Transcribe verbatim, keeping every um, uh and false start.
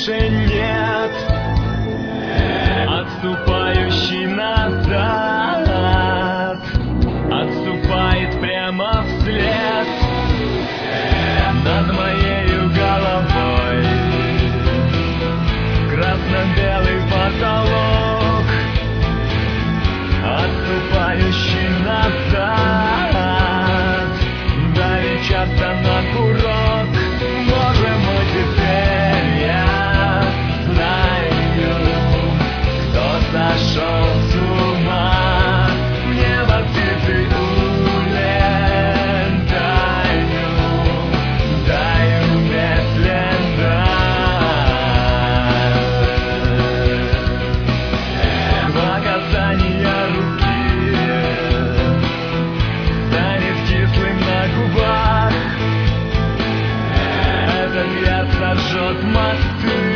больше нет. Отступающий назад отступает прямо вслед. Над моею головой красно-белый потолок. Отступающий назад давит часто на курок. Боже мой, теперь я знаю, кто сошел с ума. В небо птицы улетаю, таю медленно. Два касания руки станет кислым на губах. Этот яд сожжет мосты.